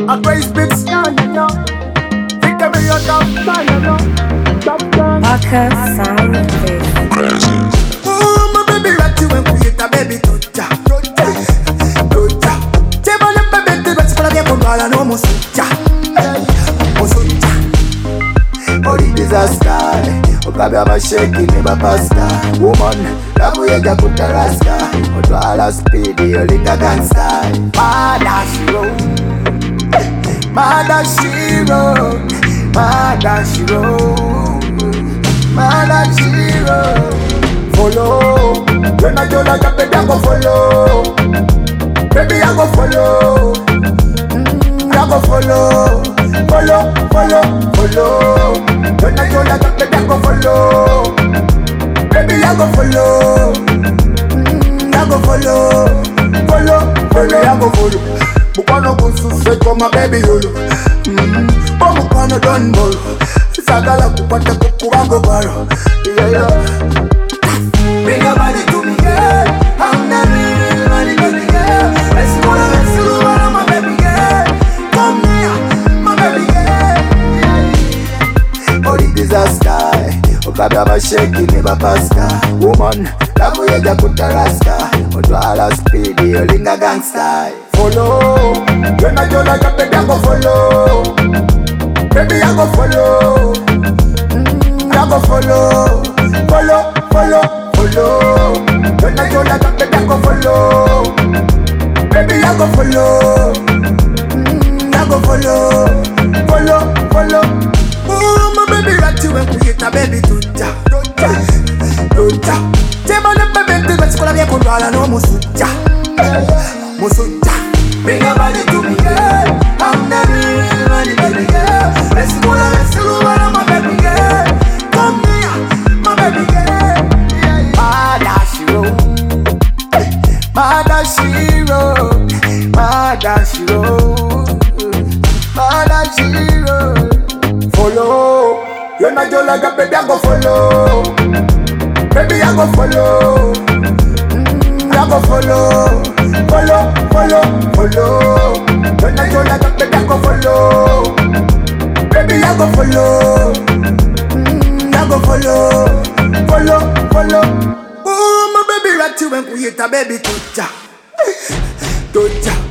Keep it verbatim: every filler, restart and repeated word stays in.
A praise bits. Victor me your top. Parker Sound Face. Oh, my baby, right you and create a baby toja. Toja. Table the baby to the school of your control no musuja. Musuja. Body disaster. Okabe abasheki ne bapasta. Woman, labu yega kutarasta. Otwala speed yolinga gangsta. Mada shiro. Mada shiro. Mada shiro. Mada shiro. Follow. When I do like a baby, I go follow. Baby, I go follow. Mm, I go follow. Follow, follow, follow. When I do like a baby, I go follow. Baby, I go follow. Mm, I go follow. Follow, follow, I go follow. Bukano kusufe koma baby yolo. Mm, oh bukano don bolo. Sagala kupata kukuwango baro. Yeah, yeah. Bring your body to me, girl. I'm not really ready to be girl. Let's go to the silver, my baby girl. Come here, my baby girl. Body disaster. Okabe abasheki ne bapasta. Woman, labu yega kutarasta. Otwala speed yolinga gangsta. Follow. When I do like a baby, I go follow. Baby, I go follow. Mm, I go follow. Follow, follow, follow. When I do like a baby, I go follow. Baby, I go follow. Mm, I go follow. Follow, follow. Oh, my baby, right you and create a baby toja. Toja, toja. Table the baby to the school of your control no musuja. Musuja. Bring your body to me, girl. I'm not really ready to be girl. Let's go to the silver, my baby girl. Come here, my baby girl. Mada shiro, Mada shiro, Mada shiro, Mada shiro. Follow, you're not your like a baby, I go follow. Baby, I go follow. Mm, I go follow. Follow, follow, follow. When I do like a baby, I go follow. Baby, I go follow. Mm, I go follow. Follow, follow. Oh, my baby, right you and create a baby toja. Toja.